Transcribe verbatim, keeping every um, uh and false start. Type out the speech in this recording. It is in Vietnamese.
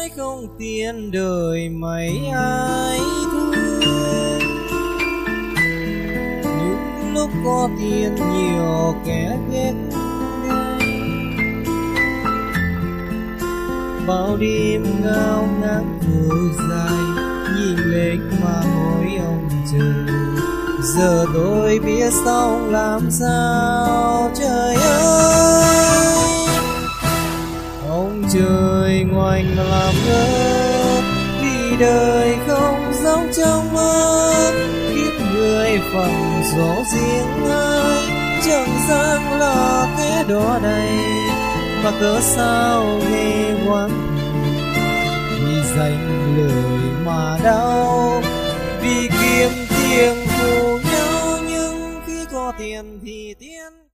nói không tiền đời mấy ai thương. Những lúc có tiền nhiều kẻ ghét ngay, bao đêm ngao ngán thở dài, nhìn lệch mà hỏi ông trời. Giờ tôi biết sao làm sao trời ơi. Ông trời ngoảnh mà làm ngơ, vì đời không giống trong mơ. Kiếp người phận gió riêng ai, chẳng gian là cái đó đây. Mà cớ sao nghe oán vì dành lời mà đau, vì kiếm tiền thù nhau. Nhưng khi có tiền thì tiền